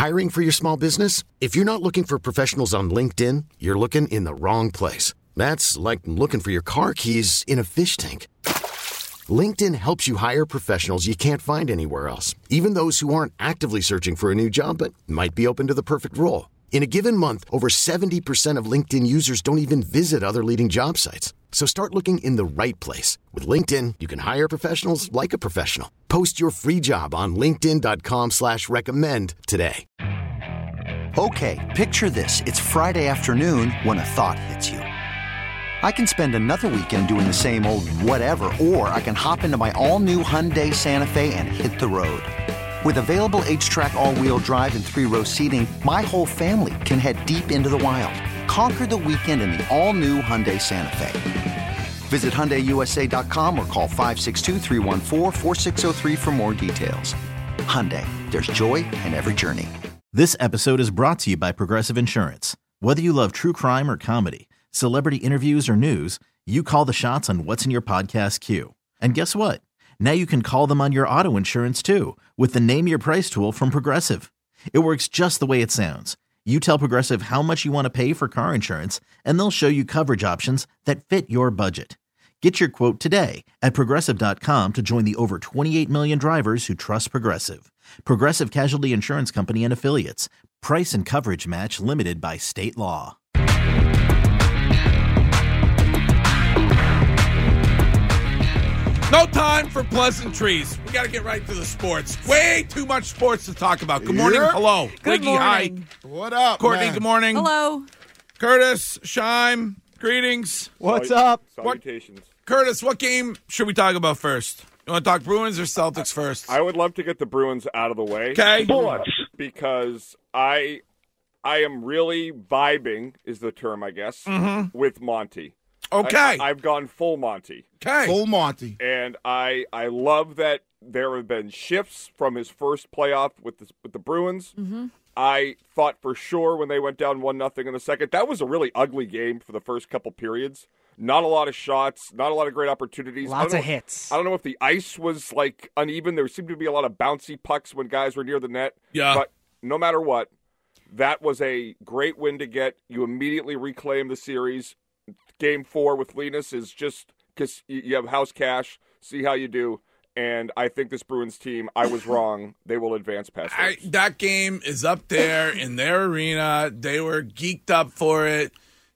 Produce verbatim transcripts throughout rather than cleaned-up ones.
Hiring for your small business? If you're not looking for professionals on LinkedIn, you're looking in the wrong place. That's like looking for your car keys in a fish tank. LinkedIn helps you hire professionals you can't find anywhere else, even those who aren't actively searching for a new job but might be open to the perfect role. In a given month, over seventy percent of LinkedIn users don't even visit other leading job sites. So start looking in the right place. With LinkedIn, you can hire professionals like a professional. Post your free job on linkedin dot com slash recommend today. Okay, picture this. It's Friday afternoon when a thought hits you. I can spend another weekend doing the same old whatever, or I can hop into my all-new Hyundai Santa Fe and hit the road. With available H-Track all-wheel drive and three-row seating, my whole family can head deep into the wild. Conquer the weekend in the all-new Hyundai Santa Fe. Visit Hyundai U S A dot com or call five six two, three one four, four six zero three for more details. Hyundai, there's joy in every journey. This episode is brought to you by Progressive Insurance. Whether you love true crime or comedy, celebrity interviews or news, you call the shots on what's in your podcast queue. And guess what? Now you can call them on your auto insurance too with the Name Your Price tool from Progressive. It works just the way it sounds. You tell Progressive how much you want to pay for car insurance, and they'll show you coverage options that fit your budget. Get your quote today at Progressive dot com to join the over twenty-eight million drivers who trust Progressive. Progressive Casualty Insurance Company and Affiliates. Price and coverage match limited by state law. No time for pleasantries. We got to get right to the sports. Way too much sports to talk about. Good morning. Yeah. Hello. Good Wiggy, morning. hi. What up, Courtney, man? good morning. Hello. Curtis, Shime, greetings. What's up? Salutations. What, Curtis, what game should we talk about first? You want to talk Bruins or Celtics first? I would love to get the Bruins out of the way. Okay. Because I I am really vibing, is the term, I guess, Mm-hmm. with Monty. Okay. I, I've gone full Monty. Okay. Full Monty. And I I love that there have been shifts from his first playoff with the, with the Bruins. Mm-hmm. I thought for sure when they went down one nothing in the second, that was a really ugly game for the first couple periods. Not a lot of shots, not a lot of great opportunities. Lots I of don't know- hits. I don't know if the ice was like uneven. There seemed to be a lot of bouncy pucks when guys were near the net. Yeah. But no matter what, that was a great win to get. You immediately reclaim the series. Game four with Linus is just because you have house cash. See how you do. And I think this Bruins team, I was wrong. They will advance past I, those. that game is up there in their arena. They were geeked up for it.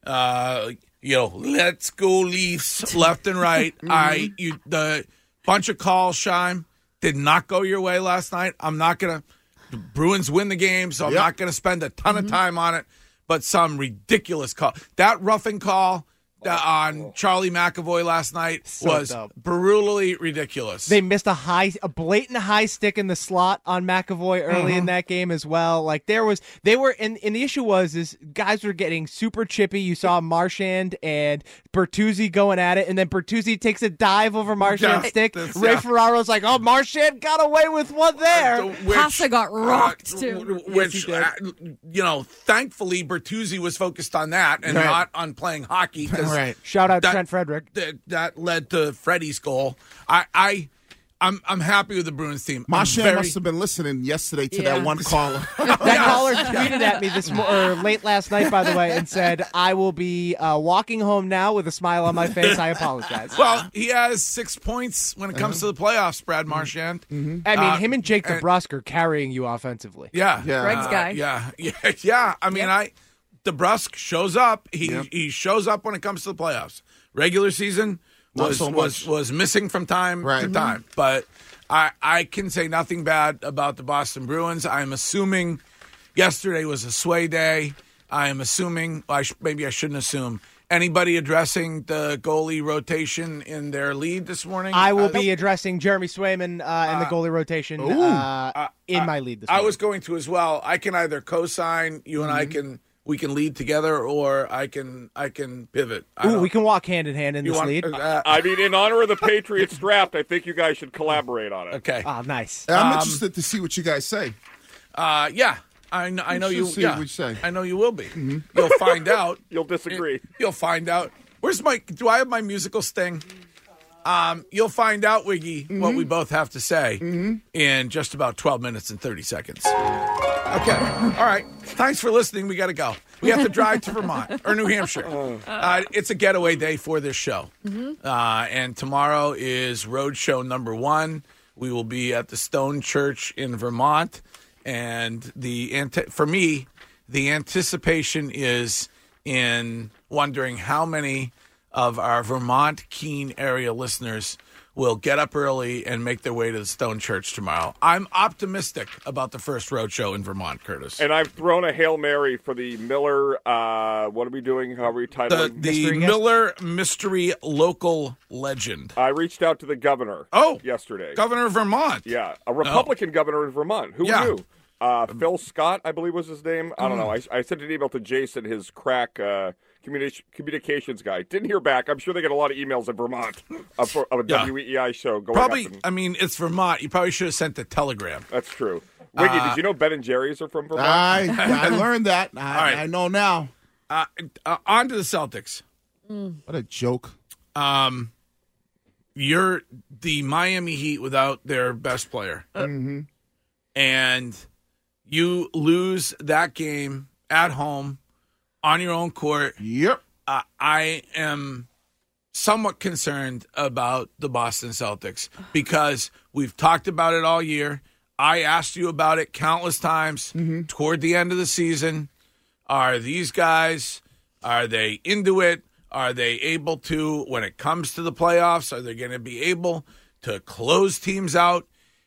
Uh, you know, let's go Leafs left and right. I you the bunch of calls, Shime, did not go your way last night. I'm not gonna. The Bruins win the game, so I'm Yep. not gonna spend a ton of time on it. But some ridiculous call. That roughing call that on Charlie McAvoy last night So was dumb. brutally ridiculous. They missed a high, a blatant high stick in the slot on McAvoy early in that game as well. Like there was, they were, and, and the issue was is guys were getting super chippy. You saw Marchand and Bertuzzi going at it, and then Bertuzzi takes a dive over Marchand's Yeah, stick. that's- Ray yeah. Ferraro's like, "Oh, Marchand got away with one there." Which, Pasta got rocked, uh, too. w- Yes, Which, he did. uh, you know, thankfully Bertuzzi was focused on that and Right. not on playing hockey. 'Cause Right. Shout out that- Trent Frederick. That, that led to Freddie's goal. I, I, I'm, I'm happy with the Bruins team. I'm Marchand very- must have been listening yesterday to Yeah. that one caller. That caller tweeted at me this mo- or late last night, by the way, and said, "I will be uh, walking home now with a smile on my face. I apologize." Well, he has six points when it comes to the playoffs, Brad Marchand. I mean, uh, him and Jake and- DeBrusk are carrying you offensively. Yeah, Yeah. Greg's Uh, guy. Yeah, yeah, yeah. I mean, I DeBrusk shows up. He Yep. he shows up when it comes to the playoffs. Regular season Not was so was much. was missing from time Right. to time, but I I can say nothing bad about the Boston Bruins. I'm assuming yesterday was a sway day. I am assuming I sh- maybe I shouldn't assume. Anybody addressing the goalie rotation in their lead this morning? I will Uh, be addressing Jeremy Swayman uh, in the goalie rotation uh, in my lead this I morning. was going to as well. I can either co-sign you and I Mm-hmm. can we can lead together, or I can I can pivot. I Ooh, don't- we can walk hand in hand in you this want- lead. uh, I mean, in honor of the Patriots draft, I think you guys should collaborate on it. okay. Oh, nice. I'm Um, interested to see what you guys say. Uh, yeah. I know. I know should you. see yeah, what we say. I know you will be. You'll find out. You'll disagree. You'll find out. Where's my? Do I have my musical sting? Um, you'll find out, Wiggy, what we both have to say in just about twelve minutes and thirty seconds. Okay. All right. Thanks for listening. We got to go. We have to drive to Vermont or New Hampshire. Uh, it's a getaway day for this show. Mm-hmm. Uh, and tomorrow is road show number one. We will be at the Stone Church in Vermont. And the for me, the anticipation is in wondering how many of our Vermont Keene area listeners will get up early and make their way to the Stone Church tomorrow. I'm optimistic about the first road show in Vermont, Curtis. And I've thrown a Hail Mary for the Miller, uh, what are we doing? How are we titling? The, the Mystery Miller guest? Mystery Local Legend. I reached out to the governor oh, yesterday. Governor of Vermont. Yeah, a Republican oh. governor in Vermont. Who yeah. knew? Uh, Phil Scott, I believe was his name. I don't know. I, I sent an email to Jason, his crack uh, communi- communications guy. Didn't hear back. I'm sure they get a lot of emails in Vermont of, of a yeah. W E I show going Probably, up. And, I mean, it's Vermont. You probably should have sent the telegram. That's true. Wiggy, uh, did you know Ben and Jerry's are from Vermont? I, I learned that. I, right. I know now. Uh, uh, on to the Celtics. Mm. What a joke. Um, You're the Miami Heat without their best player. Mm-hmm. And you lose that game at home on your own court. Yep. Uh, I am somewhat concerned about the Boston Celtics because we've talked about it all year. I asked you about it countless times mm-hmm. toward the end of the season. Are these guys, are they into it? Are they able to, when it comes to the playoffs, are they going to be able to close teams out?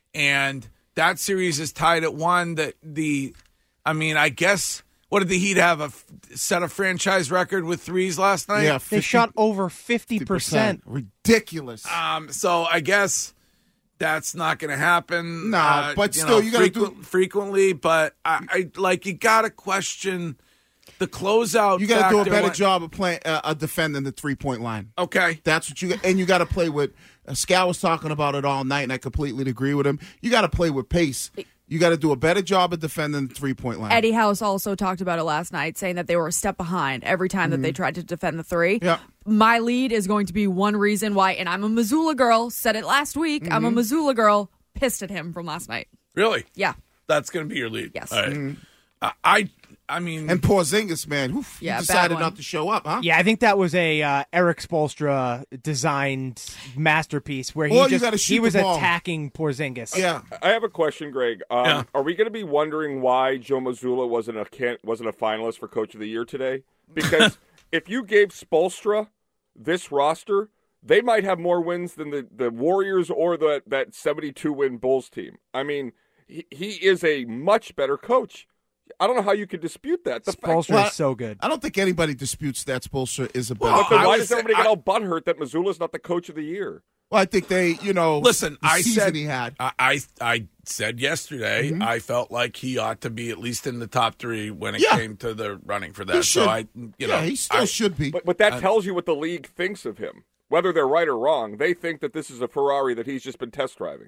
And that series is tied at one. That the, I mean, I guess, what did the Heat have? A set a franchise record with threes last night? Yeah, fifty, they shot over fifty percent. Ridiculous. Um, so I guess that's not going to happen. No, uh, but you still, know, you got to frequ- do frequently. But I, I like you got to question the closeout. You got to do a better when, job of playing uh, uh, defending the three point line. Okay, that's what you and you got to play with. Uh, Scal was talking about it all night, and I completely agree with him. You got to play with pace. You got to do a better job of defending the three point line. Eddie House also talked about it last night, saying that they were a step behind every time mm-hmm. that they tried to defend the three. Yeah. My lead is going to be one reason why, and I'm a Missoula girl. Said it last week. Mm-hmm. I'm a Missoula girl. Pissed at him from last night. Really? Yeah. That's going to be your lead. Yes. All right. Mm-hmm. Uh, I. I mean, and Porzingis, man, oof, yeah, he decided not to show up, huh? Yeah, I think that was a uh, Eric Spoelstra designed masterpiece where he well, just he was attacking Porzingis. Yeah, I have a question, Greg. Um, yeah. Are we going to be wondering why Joe Mazzulla wasn't a can- wasn't a finalist for Coach of the Year today? Because if you gave Spoelstra this roster, they might have more wins than the, the Warriors or the, that seventy-two win Bulls team. I mean, he, he is a much better coach. I don't know how you could dispute that. The Spoelstra fact, is so good. I don't think anybody disputes that Spoelstra is a better well, coach. Why does everybody get all butthurt that Missoula's not the coach of the year? Well, I think they, you know, listen. The I season said he had. I I, I said yesterday. Mm-hmm. I felt like he ought to be at least in the top three when it yeah. came to the running for that. He so should. I, you know, yeah, he still I, should be. But, but that I, tells you what the league thinks of him, whether they're right or wrong. They think that this is a Ferrari that he's just been test driving.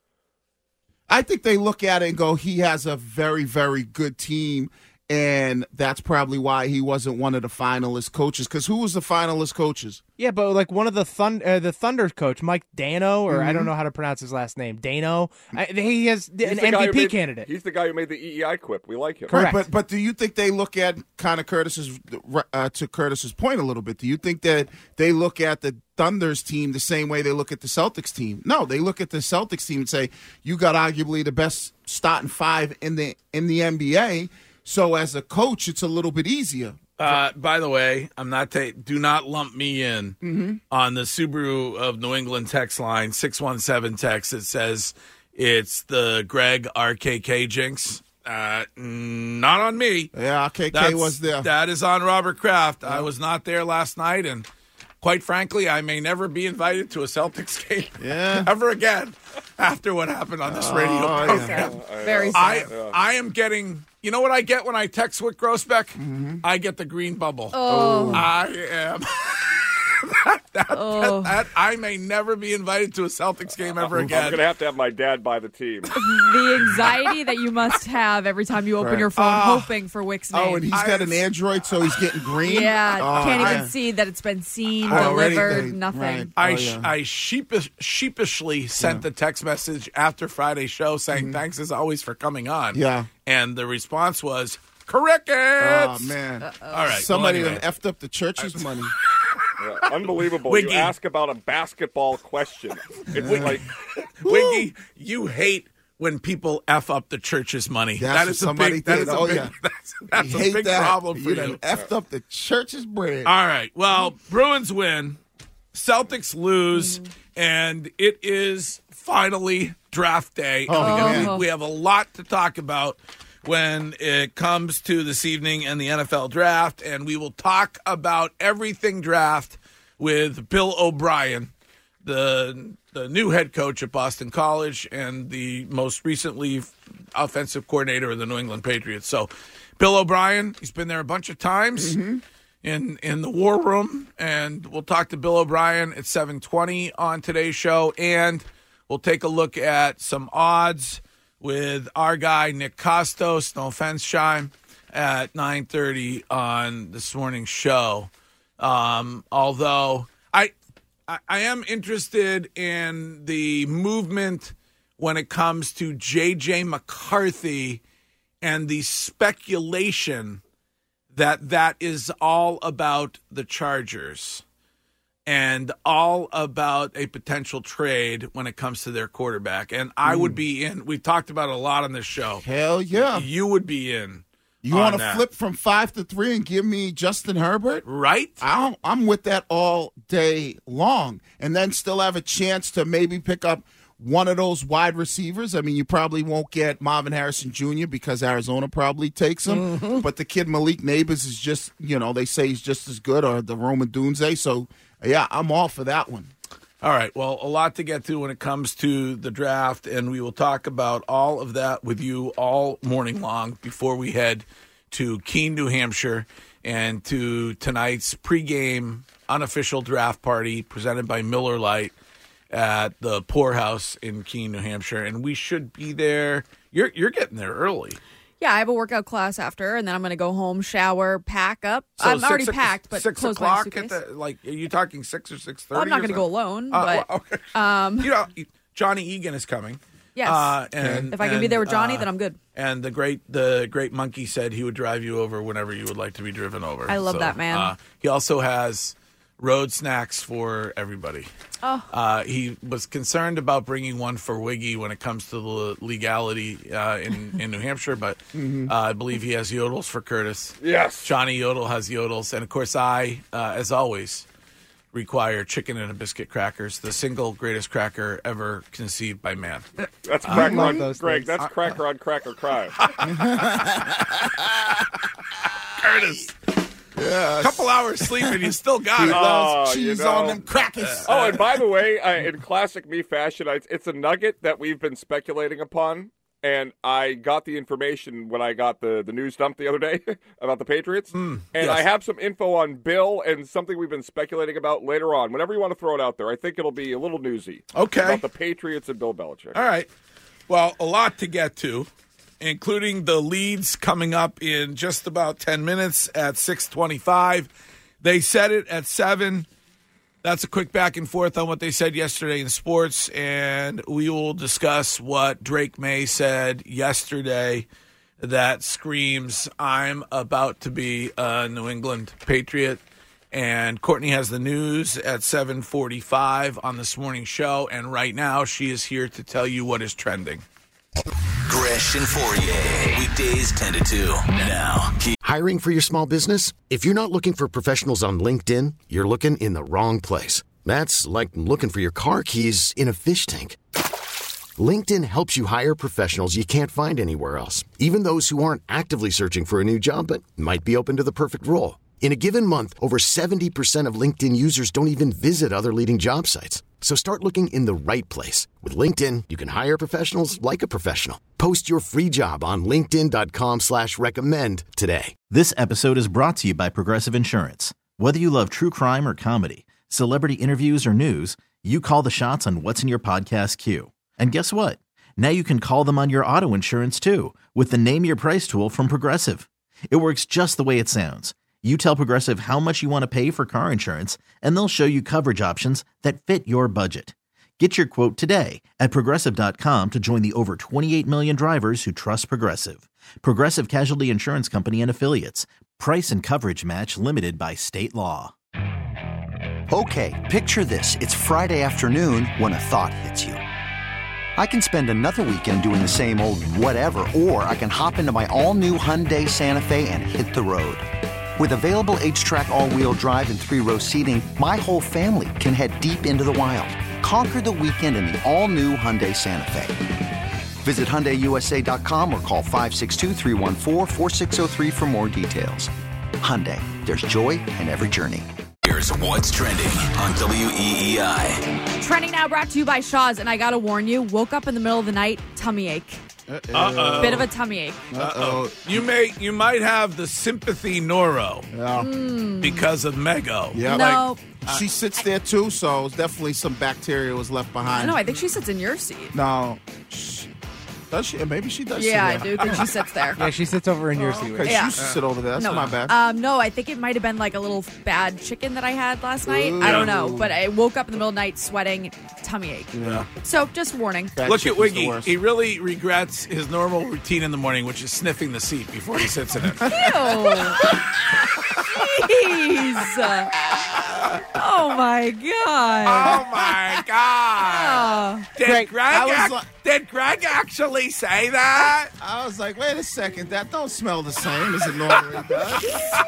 I think they look at it and go, he has a very, very good team. And that's probably why he wasn't one of the finalist coaches. Because who was the finalist coaches? Yeah, but like one of the Thun- uh, the Thunder coach, Mike Dano, or mm-hmm. I don't know how to pronounce his last name, Dano. I, he has He's an the M V P made, candidate. He's the guy who made the E E I quip. We like him. Correct. Right, but but do you think they look at kind of Curtis's uh, to Curtis's point a little bit? Do you think that they look at the Thunder's team the same way they look at the Celtics team? No, they look at the Celtics team and say, you got arguably the best starting five in the in the N B A. So as a coach, it's a little bit easier. Uh, by the way, I'm not. Ta- do not lump me in mm-hmm. on the Subaru of New England text line six one seven text. It says it's the Greg R K K jinx. Uh, not on me. Yeah, R K K That's, was there. That is on Robert Kraft. Yeah. I was not there last night, and quite frankly, I may never be invited to a Celtics game yeah. ever again after what happened on this radio oh, program. Yeah. Very I, sad. Yeah. I am getting, you know what I get when I text Wick Grossbeck? Mm-hmm. I get the green bubble. Oh. I am. that, Oh. that, that I may never be invited to a Celtics game ever I'm again. going to have to have my dad buy the team. The anxiety that you must have every time you open Right. your phone Oh. hoping for Wick's name. Oh, and he's got an Android, so he's getting green. yeah, Oh, can't man. even see that it's been seen, Already delivered, they- nothing. right. I, Oh, sh- yeah. I sheepish, sheepishly sent the text message after Friday's show saying, thanks as always for coming on. Mm-hmm. Yeah. And the response was, crickets! Oh, man. All right. Somebody well, anyway. done effed up the church's money. Yeah, unbelievable. Wiggy. You ask about a basketball question. It's like, Wiggy, you hate when people F up the church's money. That's that what is a somebody big, that did. is a Oh, big, yeah. that's, that's You a hate big that. problem for you. you. done effed up the church's bread. All right. Well, Bruins win, Celtics lose, and it is finally draft day. Oh, we, man. have, we have a lot to talk about when it comes to this evening and the N F L draft, and we will talk about everything draft with Bill O'Brien, the the new head coach at Boston College and the most recently offensive coordinator of the New England Patriots. So, Bill O'Brien, he's been there a bunch of times in in the war room, and we'll talk to Bill O'Brien at seven twenty on today's show, and we'll take a look at some odds with our guy Nick Costos, no offense, Shime, at nine thirty on this morning's show. Um, although I, I I am interested in the movement when it comes to J J McCarthy and the speculation that that is all about the Chargers and all about a potential trade when it comes to their quarterback. And I would be in. We've talked about it a lot on this show. Hell yeah. You would be in. You on want to that. flip from five to three and give me Justin Herbert? Right? I I'm with that all day long, and then still have a chance to maybe pick up one of those wide receivers. I mean, you probably won't get Marvin Harrison Junior because Arizona probably takes him, Mm-hmm. but the kid Malik Neighbors is just, you know, they say he's just as good, or the Roman Dunze. So, yeah, I'm all for that one. All right. Well, a lot to get to when it comes to the draft, and we will talk about all of that with you all morning long before we head to Keene, New Hampshire, and to tonight's pregame unofficial draft party presented by Miller Lite at the Poorhouse in Keene, New Hampshire. And we should be there. You're you're getting there early. Yeah, I have a workout class after, and then I'm going to go home, shower, pack up. So I'm six already o- packed, but six close my o'clock suitcase. at the like. Are you talking six or six thirty? Well, I'm not going to go alone, but okay. um, you know, Johnny Egan is coming. yes, Uh, and if I can be and, there with Johnny, uh, then I'm good. And the great the great monkey said he would drive you over whenever you would like to be driven over. I love So, that, man. Uh, he also has road snacks for everybody. Oh. Uh, he was concerned about bringing one for Wiggy when it comes to the legality uh, in, in New Hampshire, but Mm-hmm. uh, I believe he has yodels for Curtis. yes. Johnny Yodel has yodels. And, of course, I, uh, as always, require chicken and a biscuit crackers, the single greatest cracker ever conceived by man. That's cracker love on, those Greg, things. that's cracker on cracker crime. Curtis. A couple hours sleep and you still got He it. loves Oh, you cheese know. on them crackers. Oh, and by the way, uh, in classic me fashion, I, it's a nugget that we've been speculating upon, and I got the information when I got the, the news dump the other day about the Patriots, and yes. I have some info on Bill and something we've been speculating about later on. Whenever you want to throw it out there, I think it'll be a little newsy. Okay. About the Patriots and Bill Belichick. All right. Well, a lot to get to, including the leads coming up in just about ten minutes at six twenty-five. They said it at seven. That's a quick back and forth on what they said yesterday in sports, and we will discuss what Drake May said yesterday that screams, I'm about to be a New England Patriot. And Courtney has the news at seven forty-five on this morning's show, and right now she is here to tell you what is trending. Gresh and Fourier, weekdays ten to two. Now, keep Hiring for your small business? If you're not looking for professionals on LinkedIn, you're looking in the wrong place. That's like looking for your car keys in a fish tank. LinkedIn helps you hire professionals you can't find anywhere else, even those who aren't actively searching for a new job but might be open to the perfect role. In a given month, over seventy percent of LinkedIn users don't even visit other leading job sites. So start looking in the right place. With LinkedIn, you can hire professionals like a professional. Post your free job on linkedin dot com slash recommend today. This episode is brought to you by Progressive Insurance. Whether you love true crime or comedy, celebrity interviews, or news, you call the shots on what's in your podcast queue. And guess what? Now you can call them on your auto insurance too with the Name Your Price tool from Progressive. It works just the way it sounds. You tell Progressive how much you want to pay for car insurance, and they'll show you coverage options that fit your budget. Get your quote today at Progressive dot com to join the over twenty-eight million drivers who trust Progressive. Progressive Casualty Insurance Company and Affiliates. Price and coverage match limited by state law. Okay, picture this. It's Friday afternoon when a thought hits you. I can spend another weekend doing the same old whatever, or I can hop into my all-new Hyundai Santa Fe and hit the road. With available H-Track all-wheel drive and three-row seating, my whole family can head deep into the wild. Conquer the weekend in the all-new Hyundai Santa Fe. Visit Hyundai U S A dot com or call five six two, three one four, four six zero three for more details. Hyundai, there's joy in every journey. Here's what's trending on W E E I. Trending now brought to you by Shaw's, and I gotta warn you, woke up in the middle of the night, tummy ache. Uh-oh. Bit of a tummy ache. Uh-oh. You may you might have the sympathy noro Yeah. Mm. because of Mego. Yeah. No. Like, she sits there too, so definitely some bacteria was left behind. No, I think she sits in your seat. No. She, does she? Maybe she does. Yeah, I sit do there. think she sits there. Yeah, she sits over in your seat. Okay, With she Yeah. used to sit over there. That's no, my bad. Um, no, I think it might have been like a little bad chicken that I had last night. I don't know, but I woke up in the middle of the night sweating, tummy ache. yeah. So just warning. Bad Look at chicken's the Wiggy. worst. He really regrets his normal routine in the morning, which is sniffing the seat before he sits in it. Ew. Jeez. Oh my god. Oh my God! Oh. Did Greg, Greg, I was ac- like- did Greg actually say that? I was like, wait a second, that don't smell the same as it normally does.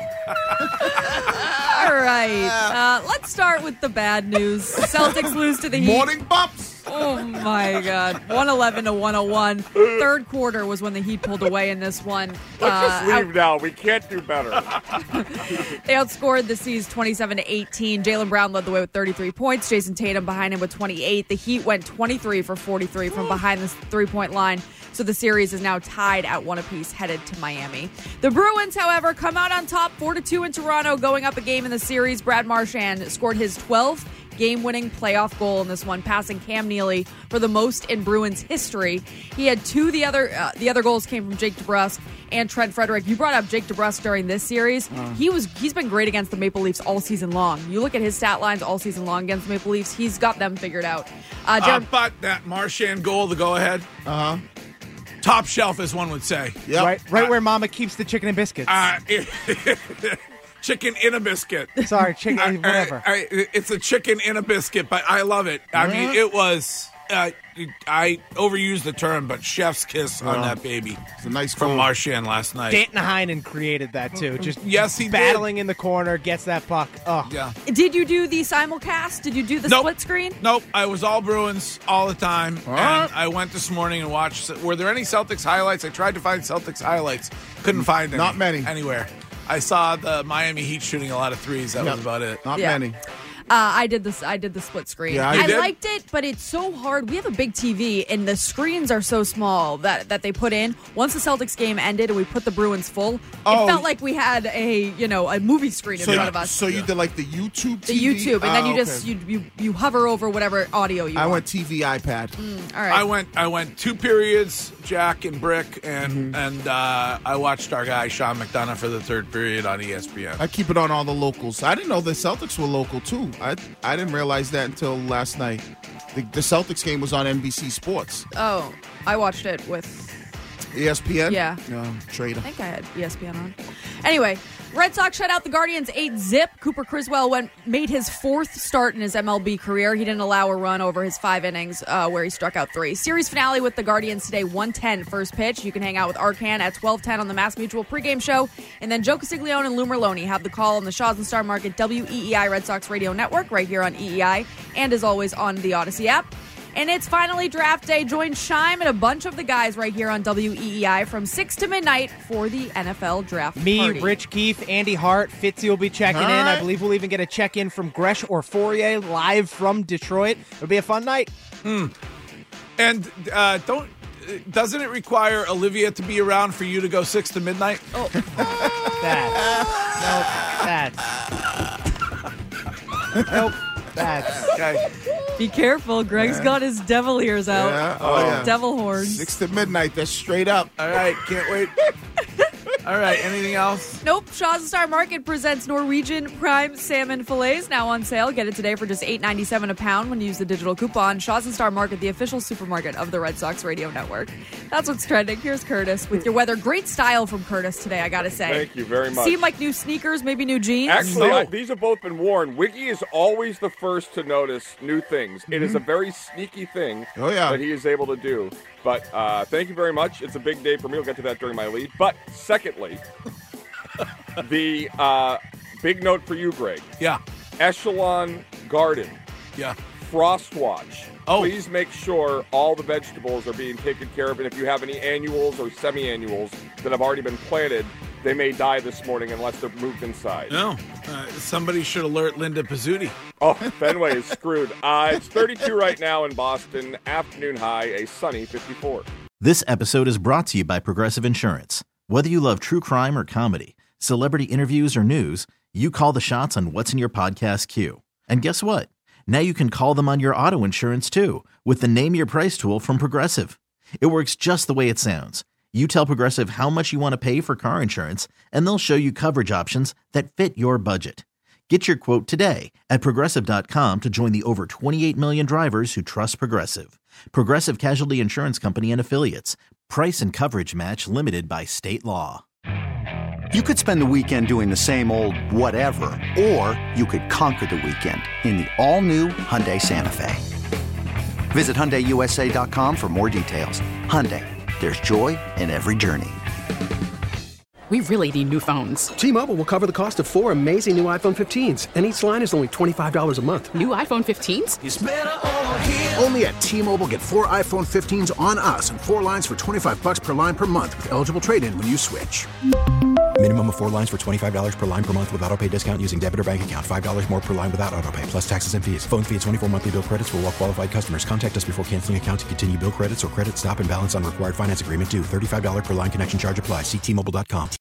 All right. Uh, let's start with the bad news. Celtics lose to the Heat. Morning bumps. Oh my God. one eleven to one oh one. Third quarter was when the Heat pulled away in this one. Let's just Uh, leave now. We can't do better. They outscored the C's twenty-seven to eighteen. Jaylen Brown led the way with thirty-three points. Jason Tatum behind him with twenty-eight. The Heat went twenty-three for forty-three from behind the three-point line. So the series is now tied at one apiece, headed to Miami. The Bruins, however, come out on top four to two in Toronto, going up a game in the series. Brad Marchand scored his twelfth game-winning playoff goal in this one, passing Cam Neely for the most in Bruins history. He had two. The other uh, the other goals came from Jake DeBrusk and Trent Frederick. You brought up Jake DeBrusk during this series. Uh. He was he's been great against the Maple Leafs all season long. You look at his stat lines all season long against the Maple Leafs. He's got them figured out. Uh, Uh, Jared, but that Marchand goal, the go-ahead, Uh huh. top shelf, as one would say. Yep. Right, right where Mama keeps the chicken and biscuits. Uh, chicken in a biscuit. Sorry, chicken, I- whatever. I, I, it's a chicken in a biscuit, but I love it. I mean, it was. Uh, I overused the term, but chef's kiss on that baby It's a nice from goal. Marchand last night. Danton Heinen created that too. Just Yes, he did. battling in the corner, gets that puck. Oh, Yeah. did you do the simulcast? Did you do the Nope. split screen? Nope, I was all Bruins all the time. All and right. I went this morning and watched. Were there any Celtics highlights? I tried to find Celtics highlights. Couldn't find any. Not many. Anywhere. I saw the Miami Heat shooting a lot of threes. That Yep. was about it. Not Yeah. many. Uh, I did this. I did the split screen. Yeah, I you did? liked it, but it's so hard. We have a big T V, and the screens are so small that, that they put in. Once the Celtics game ended, and we put the Bruins full, Oh. it felt like we had a you know a movie screen in So, front of us. so you did like the YouTube the T V? YouTube, and then Ah, you okay. just you, you you hover over whatever audio you I want. went T V iPad. All right. I went. I went two periods, Jack and Brick, and and uh, I watched our guy Sean McDonough for the third period on E S P N. I keep it on all the locals. I didn't know the Celtics were local too. I I didn't realize that until last night. The, the Celtics game was on N B C Sports. oh, I watched it with. E S P N? Yeah. No, traitor. I think I had E S P N on. Anyway, Red Sox shut out the Guardians eight zip. Cooper Criswell went made his fourth start in his M L B career. He didn't allow a run over his five innings uh, where he struck out three. Series finale with the Guardians today, one ten first pitch. You can hang out with Arcan at twelve ten on the Mass Mutual pregame show. And then Joe Castiglione and Lou Merlone have the call on the Shaws and Star Market W E E I Red Sox Radio Network right here on E E I and as always on the Odyssey app. And it's finally draft day. Join Shime and a bunch of the guys right here on W E E I from six to midnight for the N F L draft Me, party. Rich Keefe, Andy Hart, Fitzy will be checking All in. I right. believe we'll even get a check-in from Gresh or Fourier live from Detroit. It'll be a fun night. And uh, don't. Doesn't it require Olivia to be around for you to go six to midnight? Oh, That. Nope. That. Nope. That's Okay. Be careful. Greg's got his devil ears out. Yeah. Oh, yeah. Devil horns. Six to midnight. That's straight up. All right. Can't wait. All right. Anything else? Nope. Shaw's Star Market presents Norwegian prime salmon fillets now on sale. Get it today for just eight ninety-seven a pound when you use the digital coupon. Shaw's and Star Market, the official supermarket of the Red Sox radio network. That's what's trending. Here's Curtis with your weather. Great style from Curtis today, I gotta say. Thank you very much. Seem like new sneakers, maybe new jeans. Actually, No. I, these have both been worn. Wiggy is always the first to notice new things. It is a very sneaky thing Oh, yeah. that he is able to do. But uh, thank you very much. It's a big day for me. We'll get to that during my lead. But secondly, the uh, big note for you, Greg. Yeah. Echelon Garden, Yeah. Frost Watch. Oh. Please make sure all the vegetables are being taken care of. And if you have any annuals or semi-annuals that have already been planted, they may die this morning unless they're moved inside. No. Uh, somebody should alert Linda Pizzuti. Oh, Fenway is screwed. Uh, it's thirty-two right now in Boston. Afternoon high, a sunny fifty-four. This episode is brought to you by Progressive Insurance. Whether you love true crime or comedy, celebrity interviews or news, you call the shots on what's in your podcast queue. And guess what? Now you can call them on your auto insurance too with the Name Your Price tool from Progressive. It works just the way it sounds. You tell Progressive how much you want to pay for car insurance, and they'll show you coverage options that fit your budget. Get your quote today at Progressive dot com to join the over twenty-eight million drivers who trust Progressive. Progressive Casualty Insurance Company and Affiliates. Price and coverage match limited by state law. You could spend the weekend doing the same old whatever, or you could conquer the weekend in the all-new Hyundai Santa Fe. Visit Hyundai U S A dot com for more details. Hyundai, there's joy in every journey. We really need new phones. T-Mobile will cover the cost of four amazing new iPhone fifteens, and each line is only twenty-five dollars a month. New iPhone fifteens? It's better over here. Only at T-Mobile, get four iPhone fifteens on us and four lines for twenty-five bucks per line per month with eligible trade-in when you switch. Minimum of four lines for twenty-five dollars per line per month with autopay discount using debit or bank account. five dollars more per line without autopay, plus taxes and fees. Phone fee at twenty-four monthly bill credits for well-qualified customers. Contact us before canceling account to continue bill credits or credit stop and balance on required finance agreement due. thirty-five dollars per line connection charge applies. See T Mobile dot com.